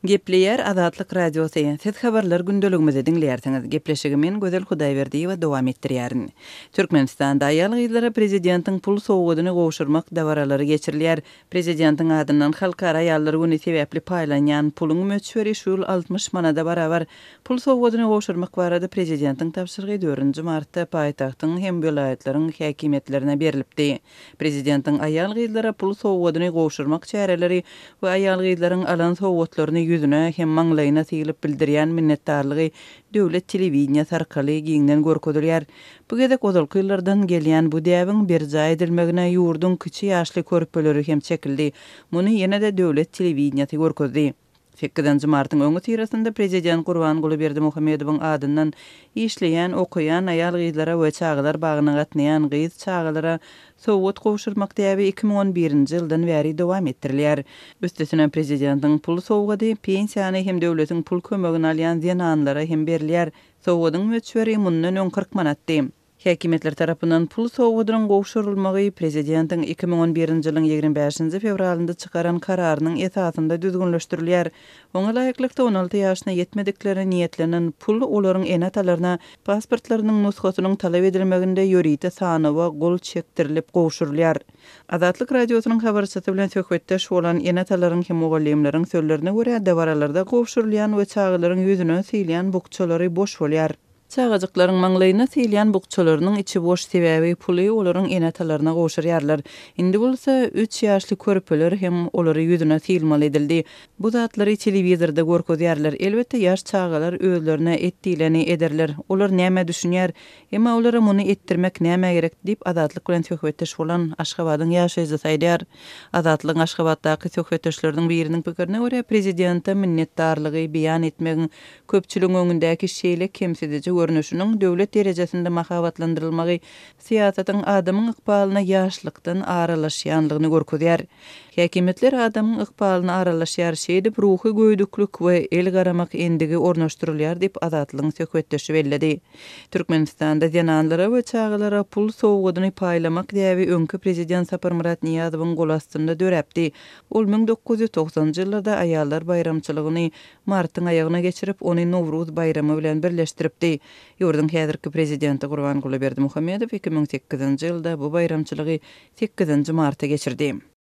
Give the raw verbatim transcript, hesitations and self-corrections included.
Gepleyer Azatlyk Radiosu ýa-da habarlar gündeligimizi dinleýärsiňiz. Gepleşigimin Gözel Hudaýberdiýewa dowam etdirýärin. Türkmenistanda aýal gyzlara prezidentiň pul sowgadyny gowşurmak dawaralary geçirilýär. Prezidentiň adyndan halkara aýallar güni sebäpli paýlanýan puluň möçberi şul altmış manada barabar pul sowgadyny gowşurmak barada prezidentiň tapşyrygy dördünji martda paýtagtyň hem vilayatlariň häkimetlerine berilipdi. Prezidentiň aýal gyzlara pul sowgadyny gowşurmak çäreleri we aýal gyzlaryň alan sowgatlaryny yüzüne hem maňlaýyna silip bildirýän minnetdarlygy döwlet telewizionyasy arkaly giňden görkezilýär. Bu gezek ozalky ýyllardan gelýän bu däwiň berja edilmegine ýurdun kiçi ýaşly körpeleri hem çekildi. Muny ýene-de döwlet telewizionyasy görkezdi. sekkizinji martyň öňü tirasynda prezident Gurbanguly Berdimuhammedowyň adyndan işleýän, okuyan aýal gyzlara we çağlar bagyna gatnaýan gyz çağlara sowgat gowşurmak däbi iki ming on birinji ýyldan bäri dowam etdirilýär. Üstesine prezidentiň pul sowgady pensiýany hem döwletiň pul kömegini alýan zenanlara hem berilýär. Sowgadyň möçberi mundan on kırk manatdy. Häkimetler tarapyndan pul sowgadynyň gowşurulmagy prezidentiň iki ming on birinji ýylyň ýigirme beşinji fevralynda çykaran kararynyň esasynda düzgünleşdirilýär. Oňa laýyklykda on alty ýaşyna ýetmedikleri niýetlenen pul olaryň enatalaryna pasportlarynyň nusgasynyň talap edilmeginde ýörite sany we gol çekdirilip gowşurulýar. Azatlyk radiosynyň habarçysy bilen söhbetdeş bolan enatalaryň hem mugallimleriň sözlerine görä dawaralarda gowşurulýan we çağlaryň ýüzüne silýän bukçalary boş bolýar. Çağajyklaryň maňlaýyna silýän bukçalarynyň içi boş sebäbi puly olaryň enatalaryna gowşurýarlar. Indi bolsa üç ýaşly körpeler hem olary ýüzüne silmeli edildi. Bu zatlary telewizorda görkezýärler. Elbetde ýaş çağalar özlerine etdiýleni ederler. Olar näme düşünýär? Emma olara muny etdirmek näme gerek diýip Azatlyk bilen söhbetdeş bolan Aşgabatyň ýaşaýjysy aýdýar. Azatlyň Aşgabatdaky söhbetdeşleriň biriniň pikirine görä prezidente minnetdarlygy beýan etmegiň köpçüligiň öňündäki şeýle kemsedici görnüşüniň döwlet derejesinde mahabatlandyrylmagy siýasatyň adamyň ykbalyna ýaşlykdan aralaşýanlygyny görkezýär. Häkimetler adamyň ykbalyna aralaşýar şeýdip ruhy göýdüklük we el garamak endigi ornaşdyrylýar diýip Azatlyň söhbetdeşi bellidi. Türkmenistanda zenanlara we çağlara pul sowgadyny paýlamak däbi öňkü prezident Sapar Murat Niýazowyň golastynda döräpdi. Ol ming dokuz ýüz toksanjy ýylda aýallar bayramçylygyny martyň aýagyna geçirip ony Nowruz bayramy bilen birleşdiripdi. Ýurdun häzirki prezidenti Gurbanguly Berdimuhammedow iki ming sekkizinji ýylda bu bayramçylygy sekkizinji marta geçirdi.